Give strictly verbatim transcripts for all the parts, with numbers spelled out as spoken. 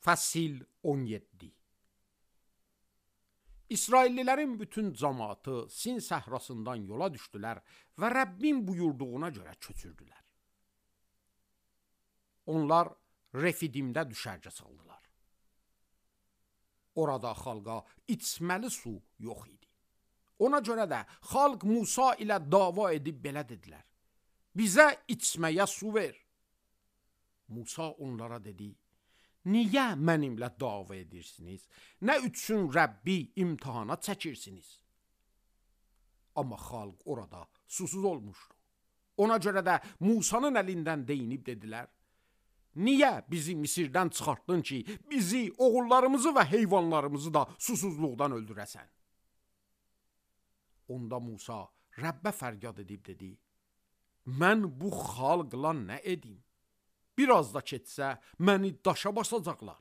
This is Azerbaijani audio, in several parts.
Fəsil on yeddi. İsraillilərin bütün cəmaatı Sin səhrasından yola düşdülər və Rəbbin buyurduğuna görə köçürdülər. Onlar Refidimdə düşərgə saldılar. Orada xalqa içməli su yox idi. Ona görə də xalq Musa ilə dava edib belə dedilər: bizə içməyə su ver. Musa onlara dedi: niyə mənimlə dava edirsiniz? Nə üçün Rəbbi imtihana çəkirsiniz? Amma xalq orada susuz olmuşdu. Ona görə də Musanın əlindən deyinib dedilər: niyə bizi Misirdən çıxartdın ki, bizi, oğullarımızı və heyvanlarımızı da susuzluqdan öldürəsən? Onda Musa Rəbbə fəryad edib dedi: mən bu xalqla nə edim? Biraz da keçsə, məni daşa basacaqlar.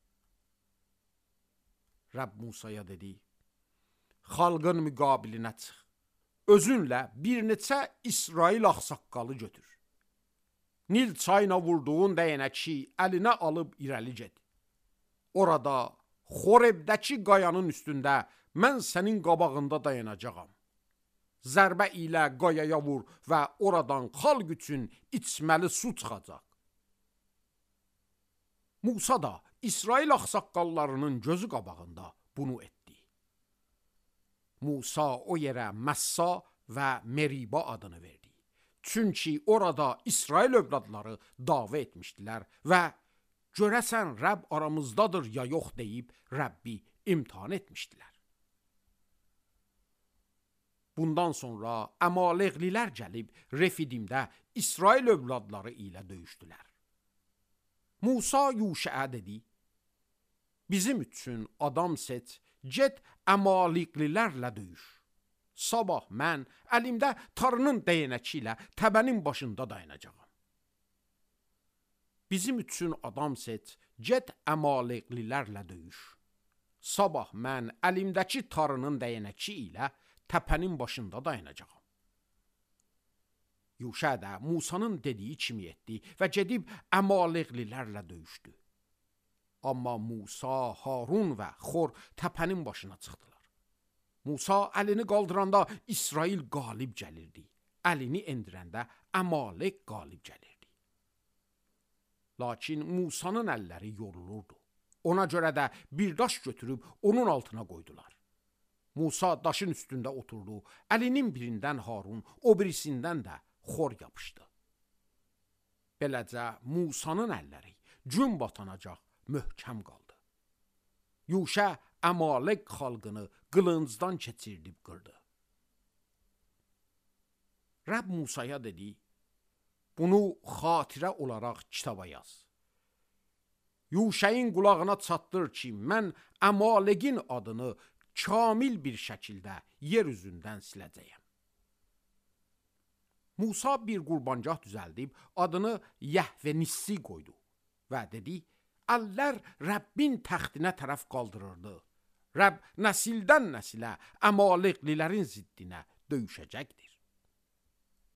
Rəbb Musaya dedi: xalqın müqabilinə çıx. Özünlə bir neçə İsrail ağsaqqalı götür. Nil çayına vurduğun dəyənəki əlinə alıb irəli get. Orada Xorebdəki qayanın üstündə mən sənin qabağında dayanacağam. Zərbə ilə qayaya vur və oradan xalq üçün içməli su çıxacaq. Musa da İsrail ağsaqqallarının gözü qabağında bunu etdi. Musa o yerə Məssa və Meriba adını verdi. Çünki orada İsrail övladları dava etmişdilər və görəsən Rəbb aramızdadır ya yox deyib Rəbbi imtihan etmişdilər. Bundan sonra Əmaleqlilər gəlib Refidimdə İsrail övladları ilə döyüşdülər. Musa Yuşəə dedi: bizim üçün adam seç, get Əmaleqlilərlə döyüş. Sabah mən əlimdə tarının dəyənəki ilə təbənin başında dayanacağam. Bizim üçün adam seç, get Əmaleqlilərlə döyüş. Sabah mən əlimdəki tarının dəyənəki ilə təpənin başında dayanacağam. Yuşə də Musanın dediyi kimi etdi və gedib Əmaleqlilərlə döyüşdü. Amma Musa, Harun və Xor təpənin başına çıxdılar. Musa əlini qaldıranda İsrail qalib gəlirdi. Əlini endirəndə Əmaleq qalib gəlirdi. Lakin Musanın əlləri yorulurdu. Ona görə də bir daş götürüb onun altına qoydular. Musa daşın üstündə oturdu. Əlinin birindən Harun, o birisindən də Xor yapışdı. Beləcə Musanın əlləri gün batanacaq möhkəm qaldı. Yuşə Əmaleq xalqını qılıncdan keçirdib qırdı. Rəbb Musaya dedi: bunu xatirə olaraq kitaba yaz. Yuşəyin qulağına çatdır ki, mən Əmaleqin adını kamil bir şəkildə yer üzündən siləcəyəm. Musa bir qurbancaq düzəldib adını Yəhvenissi qoydu və dedi: əllər Rəbbin təxtinə tərəf qaldırırdı. Rəbb nəsildən nəsilə Əmaleqlilərin ziddinə döyüşəcəkdir.